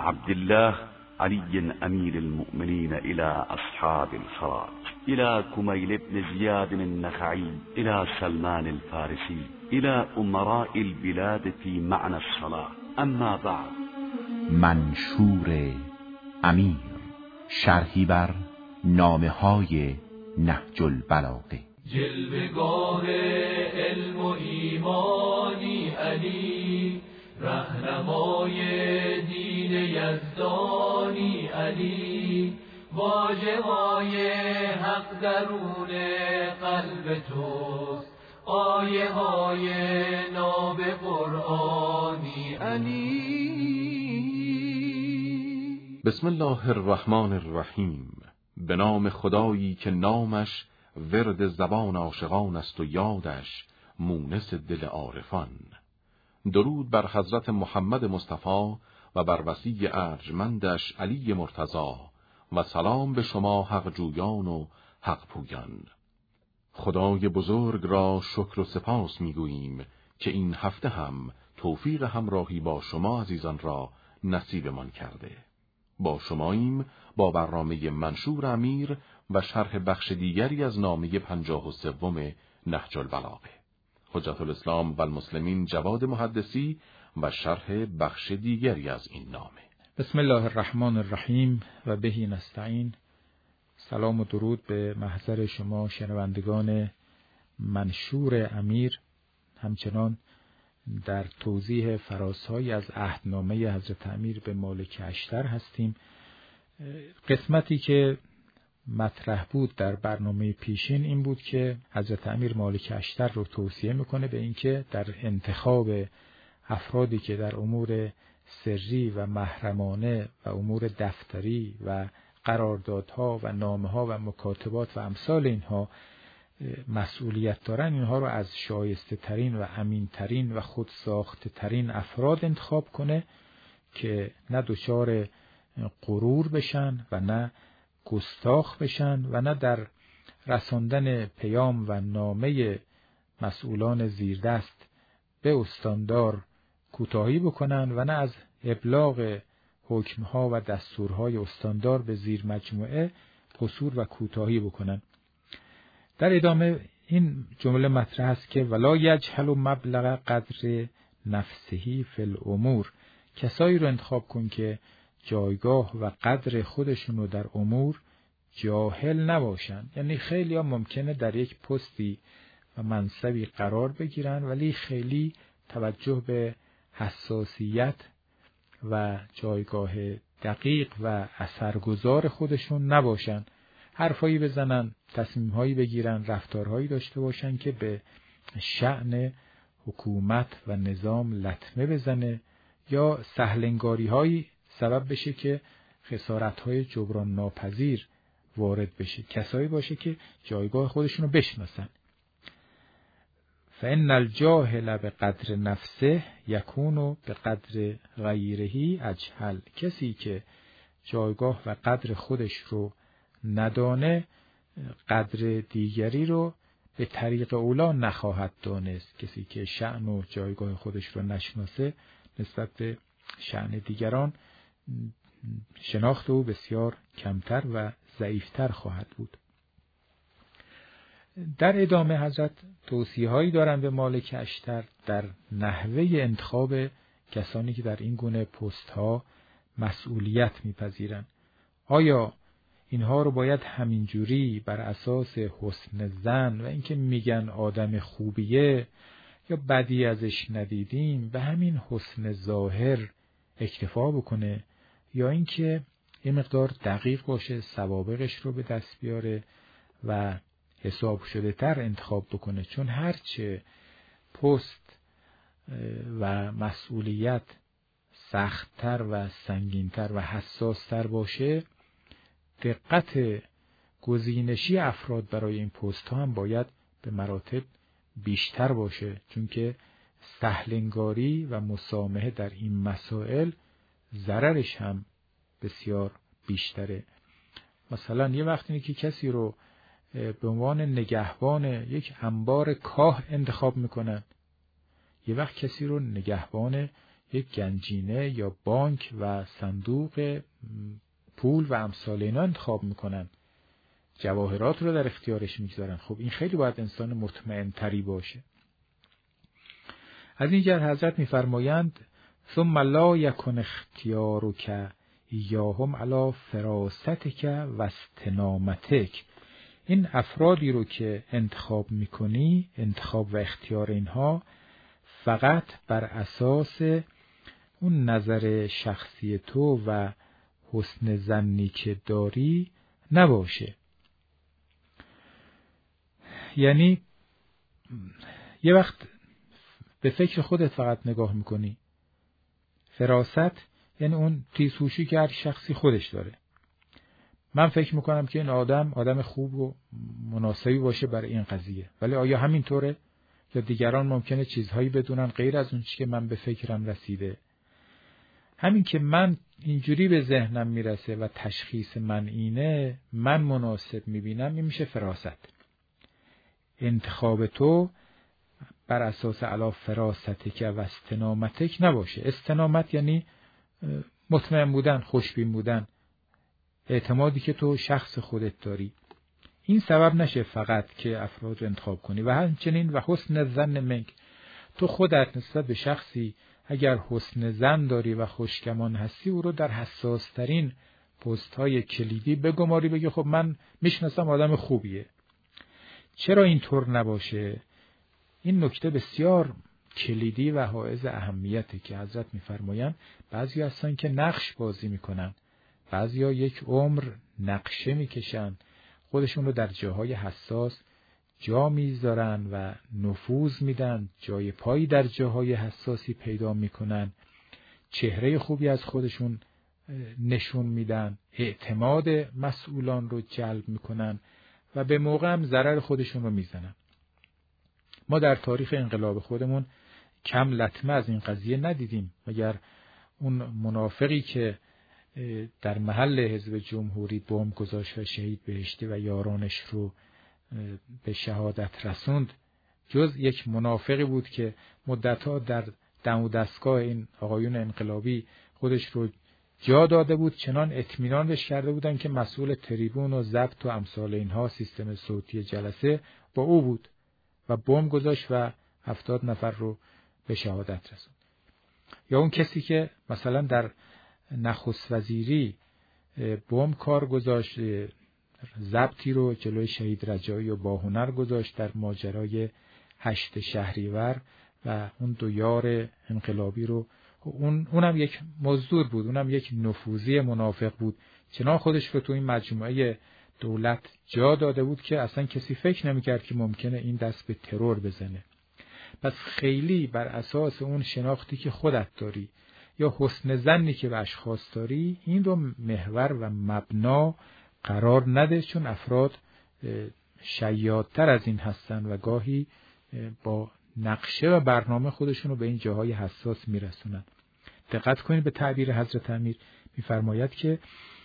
عبد الله علي أمير المؤمنين إلى أصحاب الفرات، إلى كميل بن زياد النخعي، إلى سلمان الفارسي، إلى أمراء البلاد في معنى الصلاة. اما بعد. منشور امیر، شرحی بر نامه‌های نهج البلاغه. جلوه‌گاه علم و ایمانی علی، رهنمای دین یزدانی علی، واژه‌های حق درون قلب توست، آیه‌های ناب قرآنی علی. بسم الله الرحمن الرحیم. به نام خدایی که نامش ورد زبان عاشقان است و یادش مونس دل عارفان. درود بر حضرت محمد مصطفی و بر وصی ارجمندش علی مرتضی و سلام به شما حق جویان و حق پویان. خدای بزرگ را شکر و سپاس میگوییم که این هفته هم توفیق همراهی با شما عزیزان را نصیبمان کرده. با شماییم با برنامه منشور امیر و شرح بخش دیگری از نامه 53 نهج البلاغه. حجت الاسلام و المسلمین جواد محدثی و شرح بخش دیگری از این نامه. بسم الله الرحمن الرحیم و بهی نستعین. سلام و درود به محضر شما شنوندگان منشور امیر. همچنان در توضیح فرازهایی از عهدنامه حضرت امیر به مالک اشتر هستیم. قسمتی که مطرح بود در برنامه پیشین این بود که حضرت امیر مالک اشتر رو توصیه میکنه به اینکه در انتخاب افرادی که در امور سری و محرمانه و امور دفتری و قراردادها و نامه‌ها و مکاتبات و امثال اینها مسئولیت دارن، اینها رو از شایسته ترین و امین ترین و خود ساخته ترین افراد انتخاب کنه که نه دچار غرور بشن و نه گستاخ بشن و نه در رساندن پیام و نامه مسئولان زیردست به استاندار کوتاهی بکنن و نه از ابلاغ حکمها و دستورهای استاندار به زیر مجموعه قصور و کوتاهی بکنن. در ادامه این جمله مطرح است که ولا یجهل مبلغ قدر نفسه فی الامور. کسایی رو انتخاب کن که جایگاه و قدر خودشونو در امور جاهل نباشن. یعنی خیلی ها ممکنه در یک پستی و منصبی قرار بگیرن ولی خیلی توجه به حساسیت و جایگاه دقیق و اثرگذار خودشون نباشن. حرفایی بزنن، تصمیم‌هایی بگیرن، رفتارهایی داشته باشن که به شأن حکومت و نظام لطمه بزنه یا سهلنگاری‌هایی سبب بشه که خسارت‌های جبران ناپذیر وارد بشه. کسایی باشه که جایگاه خودشون رو بشناسن. فإن الجاهل بقدر نفسه یکون بقدر غیره اجهل. کسی که جایگاه و قدر خودش رو ندانه قدر دیگری رو به طریق اولا نخواهد دانست. کسی که شأن و جایگاه خودش رو نشناسه نسبت به شأن دیگران شناخت او بسیار کمتر و ضعیفتر خواهد بود. در ادامه حضرت توصیه‌هایی دارند به مالک اشتر در نحوه انتخاب کسانی که در این گونه پست‌ها مسئولیت می‌پذیرند. آیا اینها رو باید همینجوری بر اساس حسن ظن و اینکه میگن آدم خوبیه یا بدی ازش ندیدیم به همین حسن ظاهر اکتفا بکنه، یا اینکه یه مقدار دقیق باشه، سوابقش رو به دست بیاره و حساب شده تر انتخاب بکنه؟ چون هرچه پست و مسئولیت سخت‌تر و سنگین‌تر و حساس‌تر باشه، دقت گزینشی افراد برای این پست ها هم باید به مراتب بیشتر باشه، چون که سهلنگاری و مسامحه در این مسائل ضررش هم بسیار بیشتره. مثلا یه وقتی که کسی رو به عنوان نگهبان یک انبار کاه انتخاب میکنن، یه وقت کسی رو نگهبان یک گنجینه یا بانک و صندوق پول و امثال اینا انتخاب میکنن، جواهرات رو در اختیارش میگذارن. خب این خیلی باید انسان مطمئن تری باشه. از این جهت حضرت میفرمایند ثم لا یکن اختیارک ایاهم علی فراستک و استنامتک. این افرادی رو که انتخاب میکنی، انتخاب و اختیار اینها فقط بر اساس اون نظر شخصی تو و حسن ظنی که داری نباشه. یعنی یه وقت به فکر خودت فقط نگاه میکنی. فراست یعنی اون تیزهوشی که هر شخصی خودش داره. من فکر میکنم که این آدم خوب و مناسبی باشه برای این قضیه، ولی آیا همینطوره؟ یا دیگران ممکنه چیزهایی بدونن غیر از اون چیزی که من به فکرم رسیده. همین که من اینجوری به ذهنم میرسه و تشخیص من اینه، من مناسب میبینم، این میشه فراست. انتخاب تو بر اساس علی فراستک و استنامتک نباشه. استنامت یعنی مطمئن بودن، خوشبین بودن، اعتمادی که تو شخص خودت داری. این سبب نشه فقط که افراد رو انتخاب کنی. و همچنین و حسن ظن منک، تو خودت نسبت به شخصی اگر حسن ظن داری و خوشگمان هستی، او رو در حساس ترین پست های کلیدی بگماری، بگی خب من میشناسم آدم خوبیه. چرا اینطور نباشه؟ این نکته بسیار کلیدی و حائز اهمیته که حضرت میفرمایند بعضی هستن که نقش بازی میکنن، بعضیا یک عمر نقشه میکشن، خودشون رو در جاهای حساس جا میذارن و نفوذ میدن، جای پایی در جاهای حساسی پیدا میکنن، چهره خوبی از خودشون نشون میدن، اعتماد مسئولان رو جلب میکنن و به موقع هم ضرر خودشون رو میزنن. ما در تاریخ انقلاب خودمون کم لطمه از این قضیه ندیدیم، مگر اون منافقی که در محل حزب جمهوری بمب گذاشت و شهید بهشتی و یارانش رو به شهادت رسوند، جز یک منافقی بود که مدتها در دم و دستگاه این آقایون انقلابی خودش رو جا داده بود، چنان اطمینان بهش کرده بودن که مسئول تریبون و ضبط و امثال اینها، سیستم صوتی جلسه با او بود و بمب گذاشت و 70 نفر رو به شهادت رسوند. یا اون کسی که مثلا در نخست وزیری بمب کار گذاشت، ضبطی رو جلوی شهید رجایی و باهنر گذاشت در ماجرای 8 شهریور و اون 2 یار انقلابی رو، اونم یک مزدور بود، اونم یک نفوذی منافق بود، چنان خودش رو تو این مجموعه دولت جا داده بود که اصلا کسی فکر نمی‌کرد که ممکنه این دست به ترور بزنه. پس خیلی بر اساس اون شناختی که خودت داری یا حسن ظنی که به اشخاص داری، این رو محور و مبنا قرار نده، چون افراد شیادتر از این هستن و گاهی با نقشه و برنامه خودشون رو به این جاهای حساس میرسونن. دقت کنید به تعبیر حضرت امیر، میفرماید که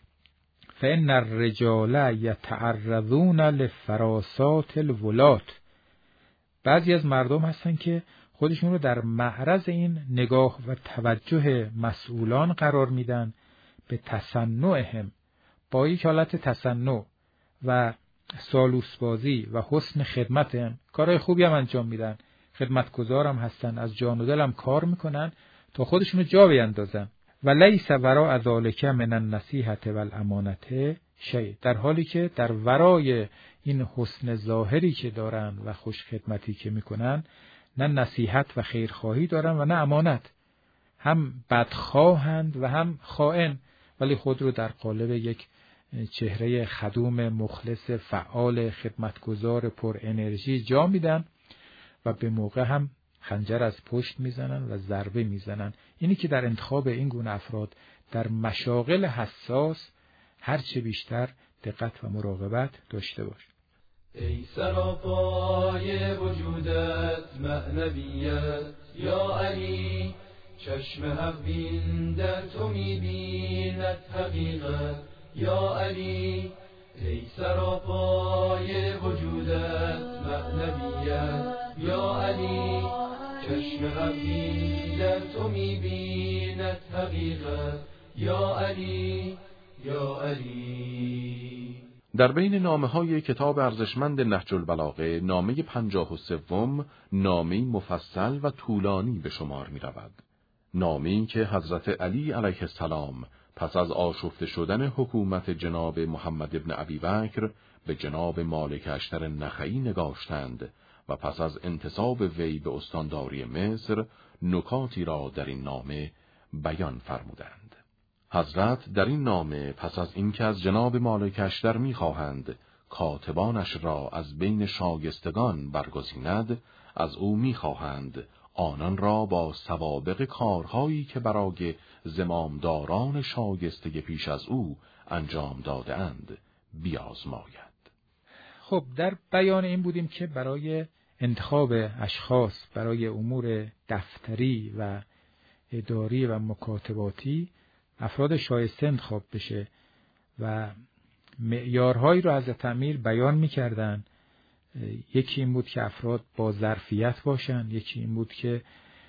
فإن الرجال یتعرضون لفراسات الولات. بعضی از مردم هستن که خودشون رو در معرض این نگاه و توجه مسئولان قرار میدن، به تصنعهم، با یک حالت تصنع و سالوسبازی و حسن خدمتهم کارهای خوبی هم انجام میدن، خدمتگزار هم هستن، از جان و دل هم کار میکنن تا خودشون رو جا بیندازن. و لیس وراء ذلک من النصیحة والامانة شیء، در حالی که در ورای این حسن ظاهری که دارن و خوش خدمتی که میکنن، نه نصیحت و خیرخواهی دارن و نه امانت. هم بدخواهند و هم خائن، ولی خود رو در قالب یک چهره خدوم مخلص فعال خدمتگزار پر انرژی جا میدن و به موقع هم خنجر از پشت میزنن و ضربه میزنن. اینی که در انتخاب این گونه افراد در مشاغل حساس هرچه بیشتر دقت و مراقبت داشته باش. ای سراپای وجودت معنویت یا علی، چشم حق بین در تو می‌بیند حقیقت یا علی. ای سراپای وجودت معنویت یا علی، چشم حقی در تو می‌بیند حقیقت یا علی یا علی. در بین نامه‌های کتاب ارزشمند نهج البلاغه، نامه 53 نامه‌ای مفصل و طولانی به شمار می‌رود. نامه‌ای که حضرت علی علیه السلام پس از آشفته شدن حکومت جناب محمد ابن ابی بکر به جناب مالک اشتر نخعی نگاشتند و پس از انتصاب وی به استانداری مصر نکاتی را در این نامه بیان فرمودند. حضرت در این نامه پس از اینکه از جناب مالک اشتر می‌خواهند کاتبانش را از بین شایستگان برگزیند، از او می‌خواهند آنان را با سوابق کارهایی که برای زمامداران شایسته پیش از او انجام داده‌اند بیازماید. خب در بیان این بودیم که برای انتخاب اشخاص برای امور دفتری و اداری و مکاتباتی افراد شایسته انتخاب بشه و معیارهایی رو حضرت امیر بیان می‌کردن. یکی این بود که افراد با ظرفیت باشن، یکی این بود که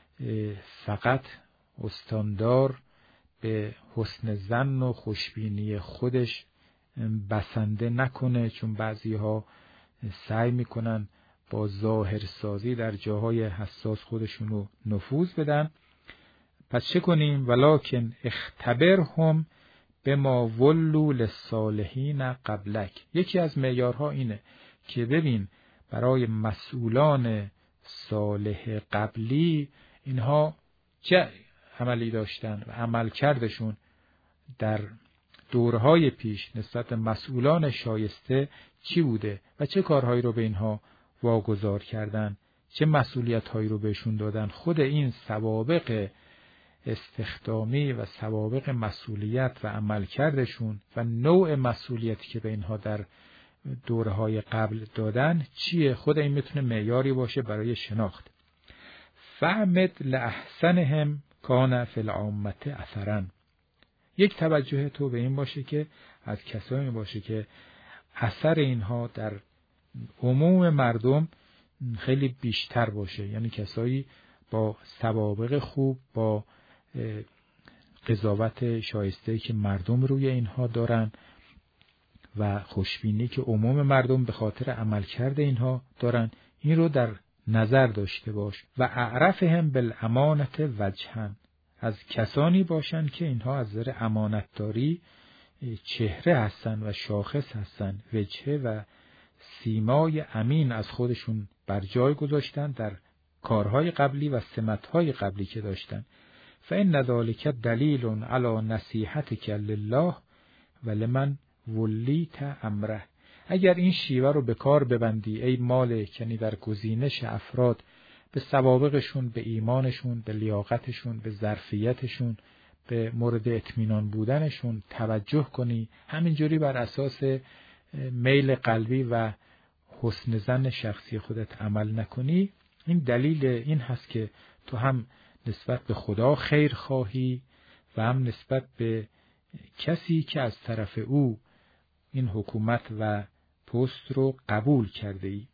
فقط استاندار به حسن ظن و خوشبینی خودش بسنده نکنه، چون بعضی‌ها سعی میکنن با ظاهرسازی در جاهای حساس خودشونو نفوذ بدن. پس چه کنیم؟ ولکن اختبرهم بما ولوا للصالحین قبلک. یکی از معیارها اینه که ببین برای مسئولان صالح قبلی اینها چه عملی داشتن و عمل کردشون در دورهای پیش نسبت به مسئولان شایسته چی بوده و چه کارهایی رو به اینها واگذار کردن، چه مسئولیت‌هایی رو بهشون دادن. خود این سوابق استخدامی و سوابق مسئولیت و عملکردشون و نوع مسئولیتی که به اینها در دورهای قبل دادن چیه، خود این میتونه معیاری باشه برای شناخت. فعمد لأحسنهم کان فی العامة اثرا. یک توجه تو به این باشه که از کسانی باشه که اثر اینها در عموم مردم خیلی بیشتر باشه، یعنی کسایی با سوابق خوب، با قضاوت شایسته که مردم روی اینها دارن و خوشبینی که عموم مردم به خاطر عملکرد اینها دارن، این رو در نظر داشته باش. و اعرفهم بالامانت وجها. از کسانی باشن که اینها از نظر امانتداری چهره هستن و شاخص هستن، وجهه و سیمای امین از خودشون بر جای گذاشتن در کارهای قبلی و سمتهای قبلی که داشتن. فإن ذلک دلیل علی نصیحتک لله و لمن ولیت امره. اگر این شیوه رو به کار ببندی ای مالک، یعنی در گزینش افراد به سوابقشون، به ایمانشون، به لیاقتشون، به ظرفیتشون، به مورد اطمینان بودنشون توجه کنی، همینجوری بر اساس میل قلبی و حسن ظن شخصی خودت عمل نکنی، این دلیل این هست که تو هم نسبت به خدا خیر خواهی و هم نسبت به کسی که از طرف او این حکومت و پست رو قبول کرده ای.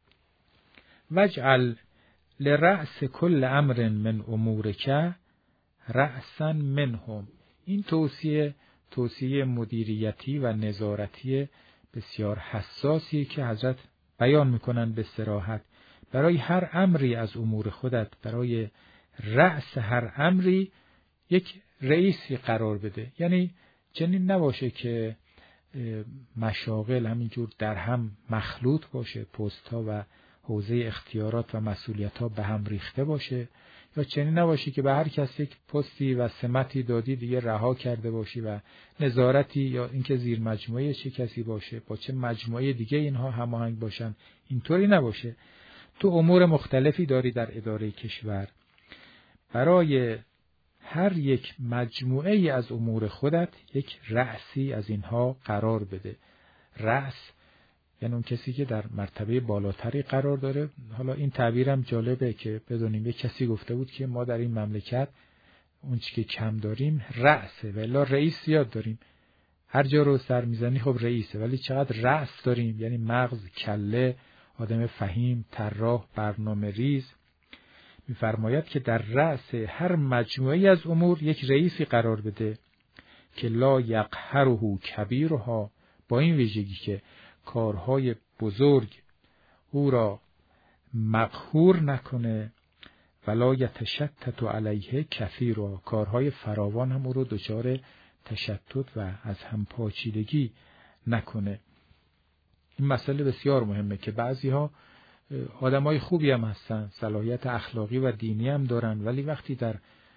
وجعل لرأس کل امر من امورک رأسا منهم. این توصیه مدیریتی و نظارتی بسیار حساسی که حضرت بیان میکنن به صراحت. برای هر امری از امور خودت، برای رأس هر امری یک رئیسی قرار بده. یعنی چنین نباشه که مشاغل همینجور در هم مخلوط باشه، پست‌ها و حوزه اختیارات و مسئولیت‌ها به هم ریخته باشه، یا چنین نباشه که به هر کس یک پستی و سمتی دادی دیگه رها کرده باشی و نظارتی یا اینکه زیر مجموعه چه کسی باشه با چه مجموعه دیگه اینها هماهنگ باشن. اینطوری نباشه. تو امور مختلفی داری در اداره کشور، برای هر یک مجموعه ای از امور خودت یک رأسی از اینها قرار بده. رأس یعنی اون کسی که در مرتبه بالاتری قرار داره. حالا این تعبیرم جالبه که بدونیم، یک کسی گفته بود که ما در این مملکت اون چی که کم داریم رأسه، ولی رئیس زیاد داریم. هر جا رو سر میزنی خب رئیسه، ولی چقدر رأس داریم، یعنی مغز، کله، آدم فهیم، طراح، برنامه ریز. می‌فرماید که در رأس هر مجموعه از امور یک رئیسی قرار بده که لا یقهره کبیرها، با این ویژگی که کارهای بزرگ او را مقهور نکنه، ولا یتشتت علیه کثیرها، کارهای فراوان هم او رو دچار تشتت و از هم پاچیدگی نکنه. این مسئله بسیار مهمه که بعضی‌ها آدمای خوبی هم هستن، صلاحیت اخلاقی و دینی هم دارن، ولی وقتی در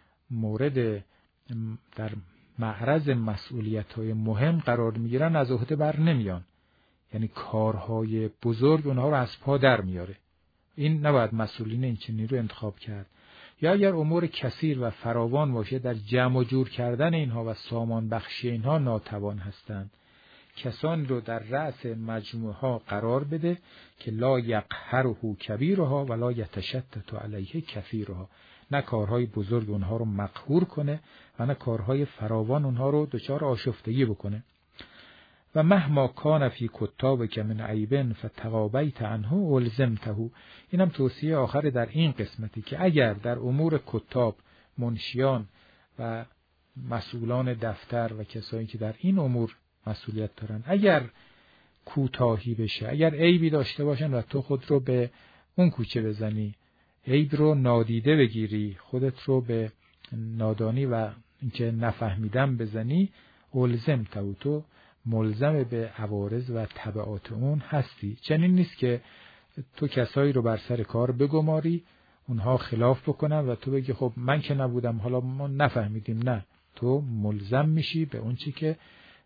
معرض مسئولیت‌های مهم قرار میگیرن از عهده بر نمیان. یعنی کارهای بزرگ اونها رو از پا در میاره. این نباید مسئولین این چنینی رو انتخاب کرد. یا اگر امور کثیر و فراوان باشه، در جمع و جور کردن اینها و سامان بخشی اینها ناتوان هستند. کسان رو در رأس مجموعه ها قرار بده که لا یقهره کبیرها ولا یتشتت علیه کثیرها، نه کارهای بزرگ اونها رو مقهور کنه و نه کارهای فراوان اونها رو دچار آشفتگی بکنه. و مهما کان فی کتابک من عیب فتقابیت عنه الزمته. اینم توصیه آخر در این قسمتی که اگر در امور کتاب، منشیان و مسئولان دفتر و کسایی که در این امور مسئولیت دارن، اگر کوتاهی بشه، اگر عیبی داشته باشن و تو خود رو به اون کوچه بزنی، عیب رو نادیده بگیری، خودت رو به نادانی و اینکه نفهمیدن بزنی، الزمته، تو ملزم به عوارض و تبعات اون هستی. چنین نیست که تو کسایی رو بر سر کار بگماری، اونها خلاف بکنن و تو بگی خب من که نبودم، حالا ما نفهمیدیم. نه، تو ملزم میشی به اون چی که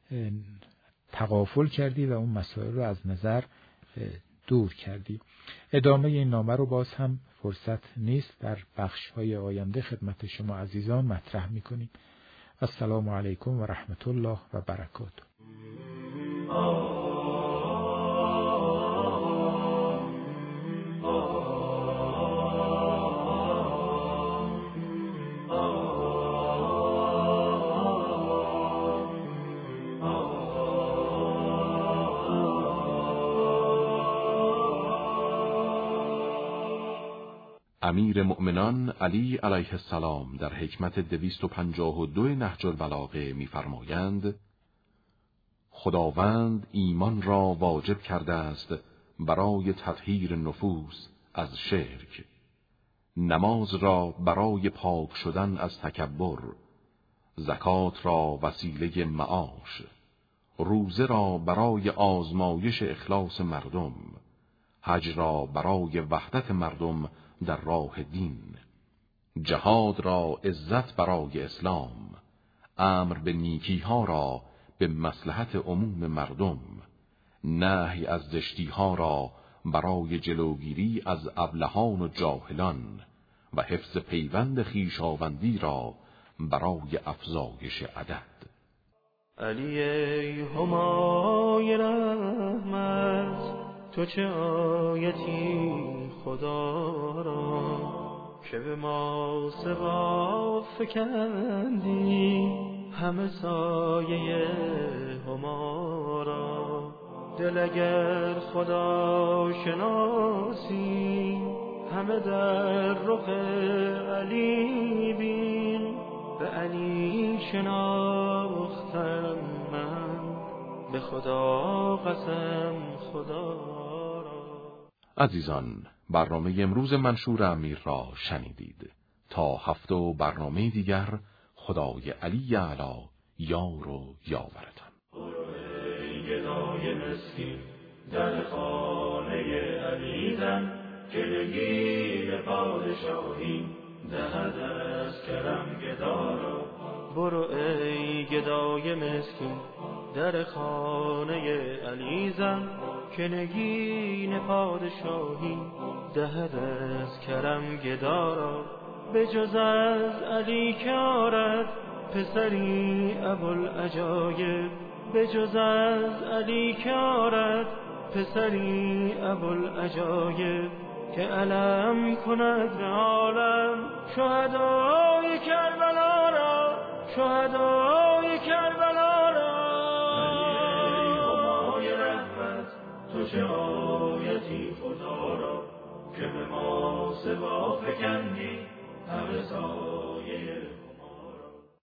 تغافل کردی و اون مسائل رو از نظر دور کردی. ادامه این نامه رو باز هم فرصت نیست، در بخش‌های آینده خدمت شما عزیزان مطرح می‌کنیم. السلام علیکم و رحمت الله و برکاته. امیر مؤمنان علی علیه السلام در حکمت 252 نهج البلاغه می‌فرمایند: خداوند ایمان را واجب کرده است برای تطهیر نفوس از شرک، نماز را برای پاک شدن از تکبر، زکات را وسیله معاش، روزه را برای آزمایش اخلاص مردم، حج را برای وحدت مردم در راه دین، جهاد را عزت برای اسلام، امر به نیکیها را به مصلحت عموم مردم، نهی از زشتیها را برای جلوگیری از ابلهان و جاهلان و حفظ پیوند خویشاوندی را برای افزایش عدد. علی ای همای رحمت، تو چه آیتی خدا را که به ما سوا فکندی همه سایه هما را. دل اگر خدا شناسی همه در رخ علی بین، به علی شناختم من به خدا قسم خدا را. عزیزان، برنامه امروز منشور امیر را شنیدید. تا هفته و برنامه دیگر، خدای علی اعلی یار و یاورتان. ای گدای مسکین در خانه علی زن، که نگین پادشاهی دهد از کرم گدا را. برو ای گدای مسکین در خانه علی زن، که نگین پادشاهی دهد از کرم گدا را. به جز از علی که آرد پسری ابوالعجایب، به جز از علی که آرد پسری ابوالعجایب، که علم کند به عالم شهدای کربلا را، شهدای کربلا را. ای همای رحمت، تو چه آیتی خدا را که به ما سوا فکندی همه سایه